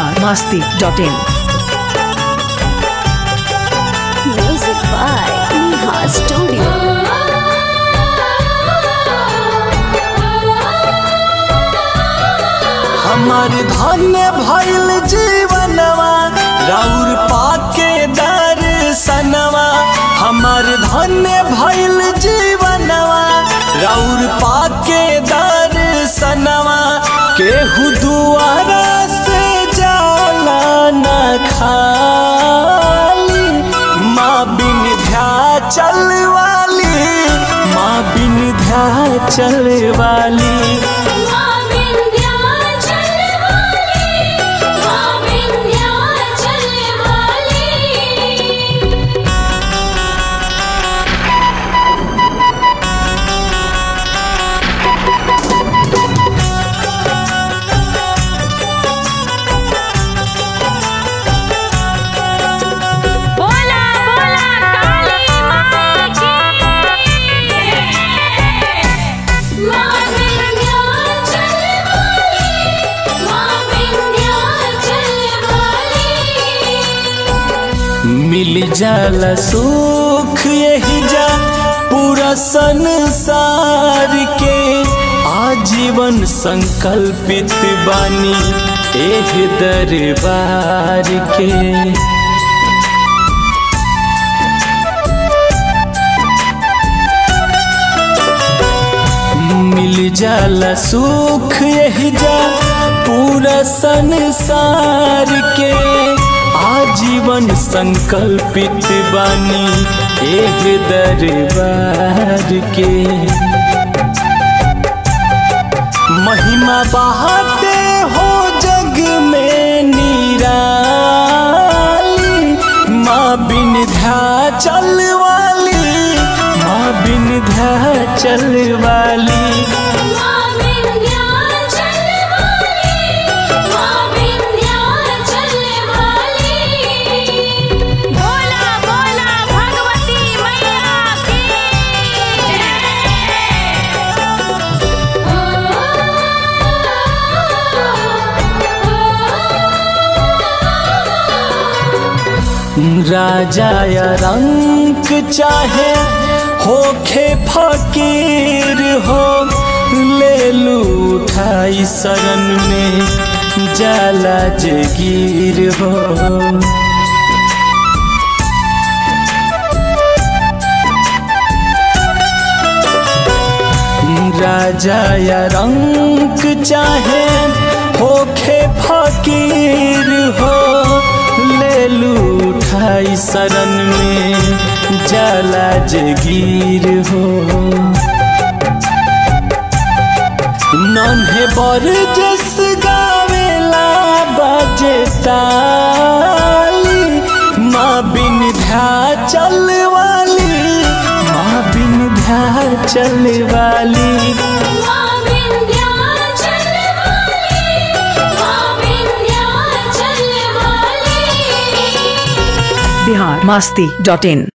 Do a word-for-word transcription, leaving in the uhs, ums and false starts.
Bihar Masti dot in. Music by Neha studio. हमार धन्य भइल जीवनवा राउर पाके दर्शनवा। हमार धन्य भइल जीवनवा राउर पाके दर्शनवा। केहू दुआरा से जाला न खाली। माँ विंध्याचल वाली, माँ विंध्याचल वाली। मिल जाला सुख यही जा पूरा संसार के। आजीवन संकल्पित बानी एह दरबार के। मिल जाला सुख यही जा पूरा संसार के। आजीवन संकल्पित बानी एह दरबार के। महिमा बहाते हो जग में निराली। माँ विंध्याचल वाली, माँ विंध्याचल वाली। राजा या रंक चाहे होखे फकीर हो। ले लू उठाई शरण में जाला जगीर हो। राजा या रंक चाहे होखे फकीर हो। ले लू उठाई शरण में जाला जगीर हो। नन्हे बर जस गावेला बाजे ताली। माँ विंध्याचल वाली, माँ विंध्याचल वाली। बिहार मस्ती डॉट इन।